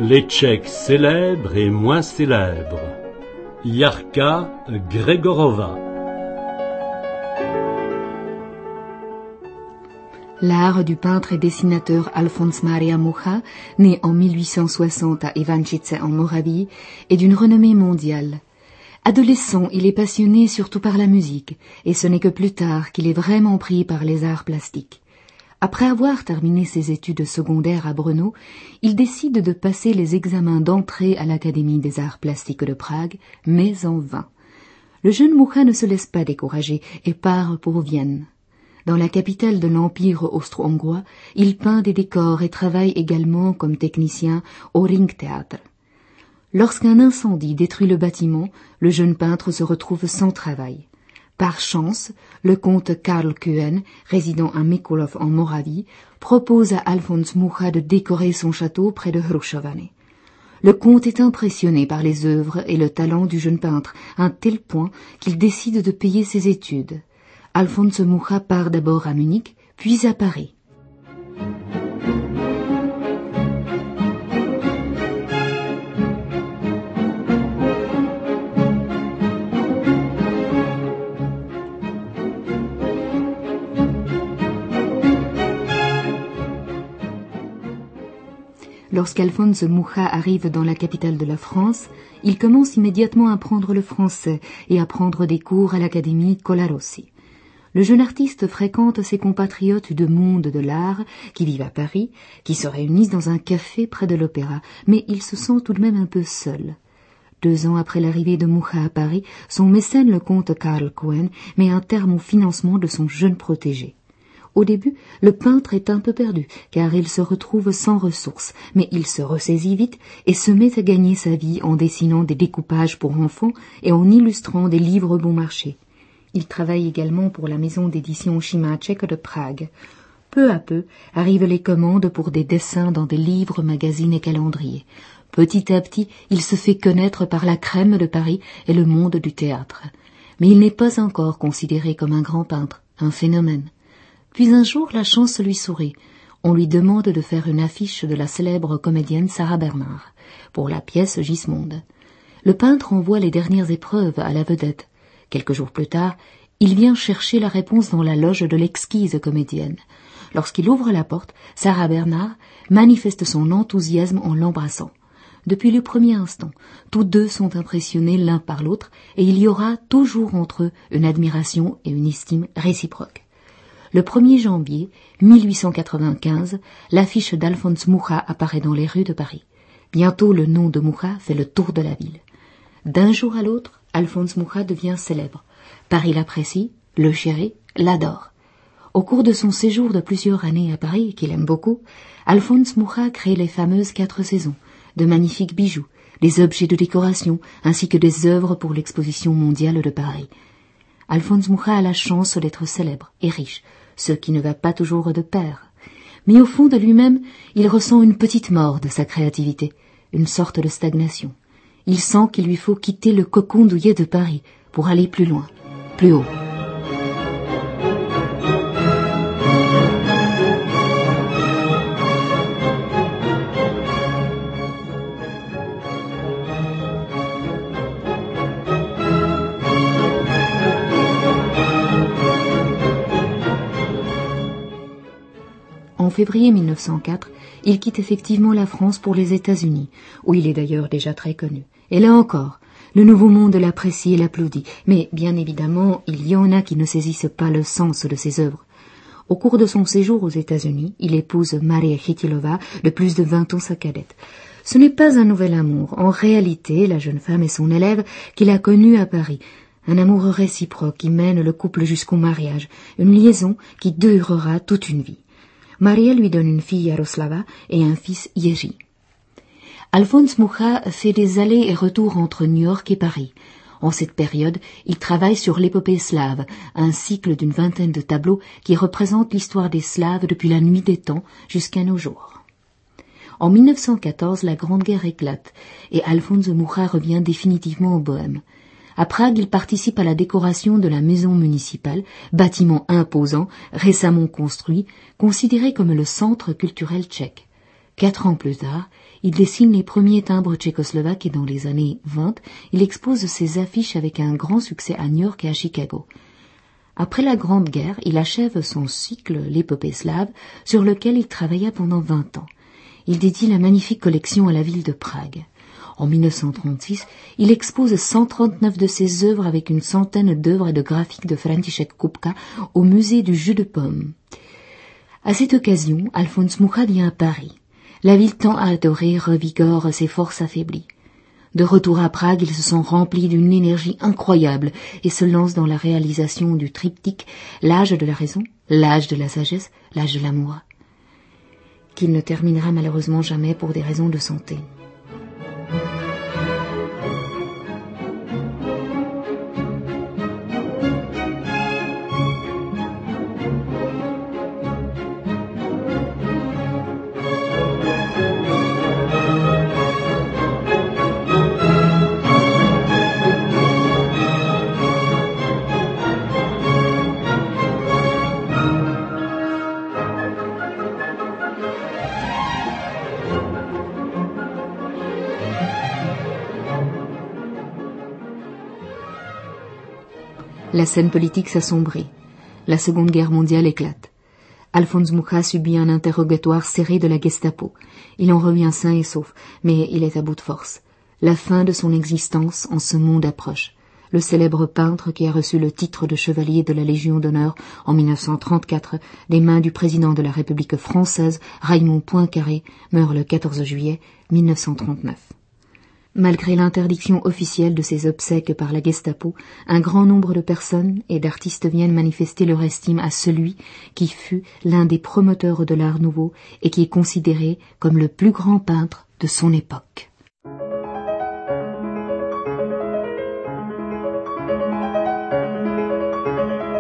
les Tchèques célèbres et moins célèbres. Jarka Gregorova. L'art du peintre et dessinateur Alfons Maria Mucha, né en 1860 à Ivančice en Moravie, est d'une renommée mondiale. Adolescent, il est passionné surtout par la musique, et ce n'est que plus tard qu'il est vraiment pris par les arts plastiques. Après avoir terminé ses études secondaires à Brno, il décide de passer les examens d'entrée à l'Académie des arts plastiques de Prague, mais en vain. Le jeune Mucha ne se laisse pas décourager et part pour Vienne. Dans la capitale de l'Empire austro-hongrois, il peint des décors et travaille également comme technicien au Ringtheater. Lorsqu'un incendie détruit le bâtiment, le jeune peintre se retrouve sans travail. Par chance, le comte Karl Köhen, résident à Mikulov en Moravie, propose à Alfons Mucha de décorer son château près de Hrušovany. Le comte est impressionné par les œuvres et le talent du jeune peintre, à un tel point qu'il décide de payer ses études. Alfons Mucha part d'abord à Munich, puis à Paris. Lorsqu'Alfons Mucha arrive dans la capitale de la France, il commence immédiatement à apprendre le français et à prendre des cours à l'Académie Colarossi. Le jeune artiste fréquente ses compatriotes du monde de l'art qui vivent à Paris, qui se réunissent dans un café près de l'opéra, mais il se sent tout de même un peu seul. 2 ans après l'arrivée de Mucha à Paris, son mécène le comte Karl Köhen met un terme au financement de son jeune protégé. Au début, le peintre est un peu perdu, car il se retrouve sans ressources, mais il se ressaisit vite et se met à gagner sa vie en dessinant des découpages pour enfants et en illustrant des livres bon marché. Il travaille également pour la maison d'édition Šimáček de Prague. Peu à peu arrivent les commandes pour des dessins dans des livres, magazines et calendriers. Petit à petit, il se fait connaître par la crème de Paris et le monde du théâtre. Mais il n'est pas encore considéré comme un grand peintre, un phénomène. Puis un jour, la chance lui sourit. On lui demande de faire une affiche de la célèbre comédienne Sarah Bernhardt pour la pièce Gismonde. Le peintre envoie les dernières épreuves à la vedette. Quelques jours plus tard, il vient chercher la réponse dans la loge de l'exquise comédienne. Lorsqu'il ouvre la porte, Sarah Bernhardt manifeste son enthousiasme en l'embrassant. Depuis le premier instant, tous deux sont impressionnés l'un par l'autre et il y aura toujours entre eux une admiration et une estime réciproque. Le 1er janvier 1895, l'affiche d'Alfons Mucha apparaît dans les rues de Paris. Bientôt, le nom de Mucha fait le tour de la ville. D'un jour à l'autre, Alfons Mucha devient célèbre. Paris l'apprécie, le chérit, l'adore. Au cours de son séjour de plusieurs années à Paris, qu'il aime beaucoup, Alfons Mucha crée les fameuses 4 saisons, de magnifiques bijoux, des objets de décoration, ainsi que des œuvres pour l'exposition mondiale de Paris. Alfons Mucha a la chance d'être célèbre et riche, ce qui ne va pas toujours de pair. Mais au fond de lui-même, il ressent une petite mort de sa créativité, une sorte de stagnation. Il sent qu'il lui faut quitter le cocon douillet de Paris pour aller plus loin, plus haut. En février 1904, il quitte effectivement la France pour les États-Unis, où il est d'ailleurs déjà très connu. Et là encore, le nouveau monde l'apprécie et l'applaudit, mais bien évidemment, il y en a qui ne saisissent pas le sens de ses œuvres. Au cours de son séjour aux États-Unis, il épouse Maria Chytilova, de plus de 20 ans sa cadette. Ce n'est pas un nouvel amour. En réalité, la jeune femme est son élève qu'il a connue à Paris. Un amour réciproque qui mène le couple jusqu'au mariage, une liaison qui durera toute une vie. Maria lui donne une fille Jaroslava et un fils Jiří. Alfons Mucha fait des allers et retours entre New York et Paris. En cette période, il travaille sur l'épopée slave, un cycle d'une 20aine de tableaux qui représente l'histoire des Slaves depuis la nuit des temps jusqu'à nos jours. En 1914, la Grande Guerre éclate et Alfons Mucha revient définitivement en Bohême. À Prague, il participe à la décoration de la maison municipale, bâtiment imposant, récemment construit, considéré comme le centre culturel tchèque. 4 ans plus tard, il dessine les premiers timbres tchécoslovaques et dans les années 20, il expose ses affiches avec un grand succès à New York et à Chicago. Après la Grande Guerre, il achève son cycle L'épopée slave, sur lequel il travailla pendant 20 ans. Il dédie la magnifique collection à la ville de Prague. En 1936, il expose 139 de ses œuvres avec une centaine d'œuvres et de graphiques de František Kupka au musée du jus de pomme. À cette occasion, Alphonse Mucha vient à Paris. La ville tant adorée revigore ses forces affaiblies. De retour à Prague, il se sent rempli d'une énergie incroyable et se lance dans la réalisation du triptyque L'âge de la raison, l'âge de la sagesse, l'âge de l'amour, qu'il ne terminera malheureusement jamais pour des raisons de santé. La scène politique s'assombrit. La Seconde Guerre mondiale éclate. Alphonse Mucha subit un interrogatoire serré de la Gestapo. Il en revient sain et sauf, mais il est à bout de force. La fin de son existence en ce monde approche. Le célèbre peintre qui a reçu le titre de chevalier de la Légion d'honneur en 1934 des mains du président de la République française, Raymond Poincaré, meurt le 14 juillet 1939. Malgré l'interdiction officielle de ses obsèques par la Gestapo, un grand nombre de personnes et d'artistes viennent manifester leur estime à celui qui fut l'un des promoteurs de l'art nouveau et qui est considéré comme le plus grand peintre de son époque.